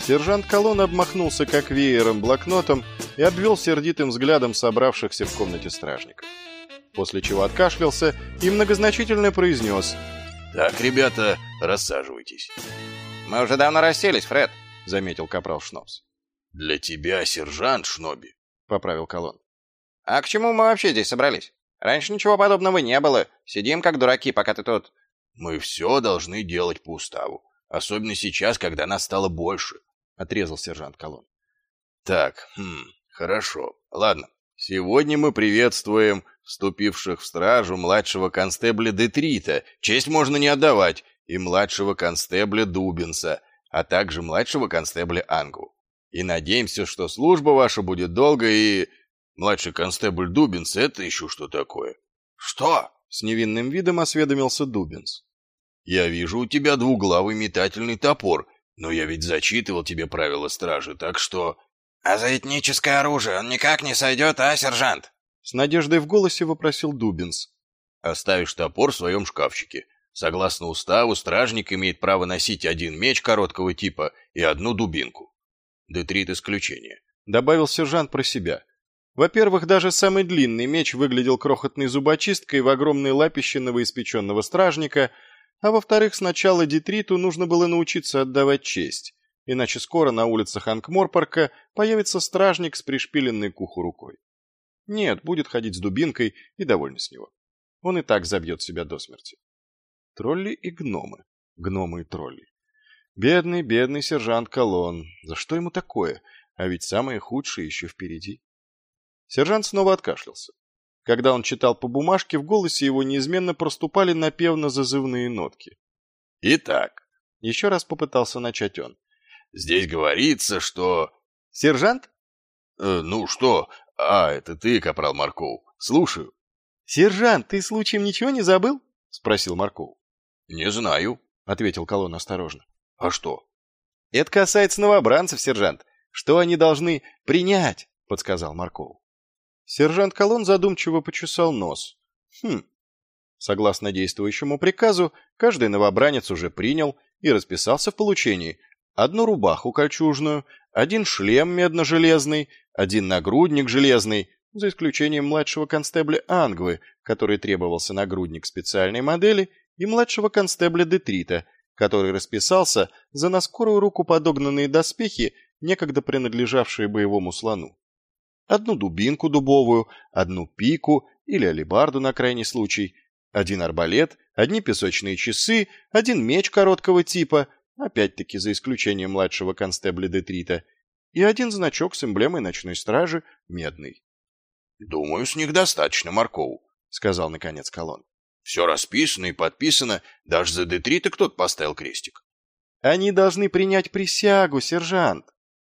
Сержант Колон обмахнулся как веером блокнотом и обвел сердитым взглядом собравшихся в комнате стражников. После чего откашлялся и многозначительно произнес: «Так, ребята, рассаживайтесь». «Мы уже давно расселись, Фред», — заметил капрал Шнобс. «Для тебя, сержант Шноби», — поправил Колон. «А к чему мы вообще здесь собрались? Раньше ничего подобного не было. Сидим как дураки, пока ты тут...» «Мы все должны делать по уставу. Особенно сейчас, когда нас стало больше», — отрезал сержант Колон. «Так, хорошо. Ладно. Сегодня мы приветствуем вступивших в стражу младшего констебля Детрита, честь можно не отдавать, и младшего констебля Дубинса, а также младшего констебля Ангу. И надеемся, что служба ваша будет долгой и...» «Младший констебль Дубинс, это еще что такое?» «Что?» — с невинным видом осведомился Дубинс. «Я вижу у тебя двуглавый метательный топор, но я ведь зачитывал тебе правила стражи, так что...» «А за этническое оружие он никак не сойдет, а, сержант?» С надеждой в голосе вопросил Дубинс. «Оставишь топор в своем шкафчике. Согласно уставу, стражник имеет право носить один меч короткого типа и одну дубинку. Детрит исключение», — добавил сержант про себя. Во-первых, даже самый длинный меч выглядел крохотной зубочисткой в огромной лапище новоиспеченного стражника, а во-вторых, сначала Детриту нужно было научиться отдавать честь, иначе скоро на улицах Анкморпорка появится стражник с пришпиленной к уху рукой. Нет, будет ходить с дубинкой и довольно с него. Он и так забьет себя до смерти. Тролли и гномы. Гномы и тролли. Бедный, бедный сержант Колон. За что ему такое? А ведь самое худшее еще впереди. Сержант снова откашлялся. Когда он читал по бумажке, в голосе его неизменно проступали напевно-зазывные нотки. «Итак», — еще раз попытался начать он. «Здесь говорится, что...» «Сержант?» «Ну что? Это ты, капрал Марков. Слушаю». «Сержант, ты случаем ничего не забыл?» — спросил Марков. «Не знаю», — ответил Колон осторожно. «А что?» «Это касается новобранцев, сержант. Что они должны принять?» — подсказал Марков. Сержант Колон задумчиво почесал нос. Согласно действующему приказу, каждый новобранец уже принял и расписался в получении одну рубаху кольчужную, один шлем медно-железный, один нагрудник железный, за исключением младшего констебля Ангвы, который требовался нагрудник специальной модели, и младшего констебля Детрита, который расписался за на скорую руку подогнанные доспехи, некогда принадлежавшие боевому слону. Одну дубинку дубовую, одну пику или алебарду на крайний случай, один арбалет, одни песочные часы, один меч короткого типа, опять-таки за исключением младшего констебля Детрита, и один значок с эмблемой ночной стражи, медный. «Думаю, с них достаточно, Марков», — сказал наконец Колон. «Все расписано и подписано, даже за Детрита кто-то поставил крестик». «Они должны принять присягу, сержант».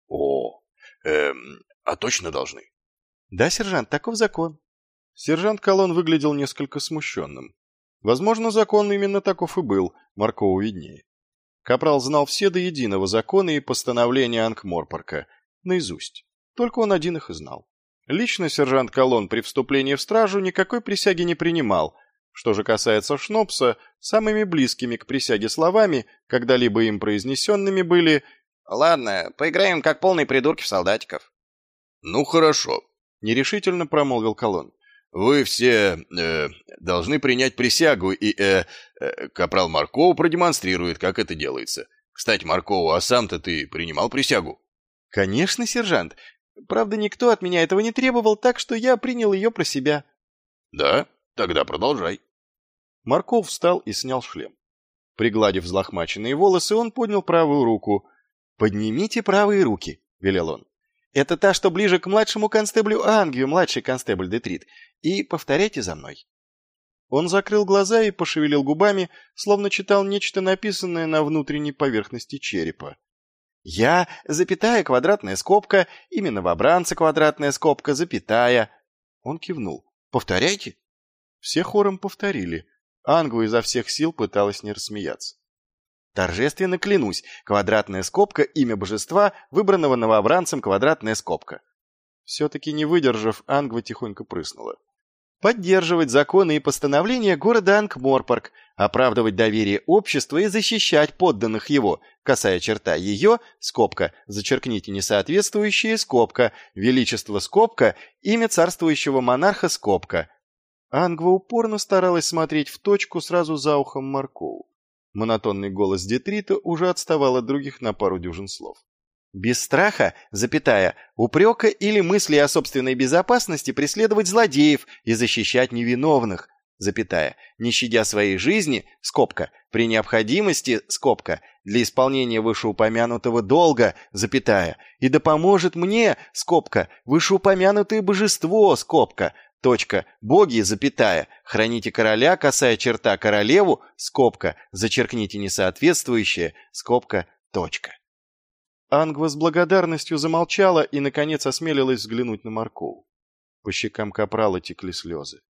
А точно должны?» «Да, сержант, таков закон». Сержант Колон выглядел несколько смущенным. Возможно, закон именно таков и был, Маркову виднее. Капрал знал все до единого законы и постановления Анкморпорка наизусть. Только он один их и знал. Лично сержант Колон при вступлении в стражу никакой присяги не принимал. Что же касается Шнобса, самыми близкими к присяге словами, когда-либо им произнесенными, были «Ладно, поиграем как полные придурки в солдатиков». «Ну хорошо», — нерешительно промолвил Колон. «Вы все должны принять присягу, и капрал Марков продемонстрирует, как это делается. Кстати, Марков, а сам-то ты принимал присягу?» «Конечно, сержант. Правда, никто от меня этого не требовал, так что я принял ее про себя». «Да? Тогда продолжай». Марков встал и снял шлем. Пригладив взлохмаченные волосы, он поднял правую руку. «Поднимите правые руки», — велел он. «Это та, что ближе к младшему констеблю Ангию, младший констебль Детрит. И повторяйте за мной». Он закрыл глаза и пошевелил губами, словно читал нечто написанное на внутренней поверхности черепа. «Я, запятая, квадратная скобка, имя новобранца, квадратная скобка, запятая». Он кивнул. «Повторяйте». Все хором повторили. Ангва изо всех сил пыталась не рассмеяться. «Торжественно клянусь, квадратная скобка, имя божества, выбранного новобранцем, квадратная скобка». Все-таки не выдержав, Ангва тихонько прыснула. поддерживать законы и постановления города Анкморпорг, оправдывать доверие общества и защищать подданных его, косая черта ее, скобка, зачеркните несоответствующие, скобка, величество, скобка, имя царствующего монарха, скобка. Ангва упорно старалась смотреть в точку сразу за ухом Маркову. Монотонный голос Детрита уже отставал от других на пару дюжин слов. Без страха, запятая, упрека или мысли о собственной безопасности преследовать злодеев и защищать невиновных, запятая, не щадя своей жизни, скобка, при необходимости, скобка, для исполнения вышеупомянутого долга, запятая, и да поможет мне, скобка, вышеупомянутое божество, скобка, точка, боги, запятая, храните короля, косая черта, королеву, скобка, зачеркните несоответствующее, скобка, точка. Ангва с благодарностью замолчала и, наконец, осмелилась взглянуть на Маркову. По щекам капрала текли слезы.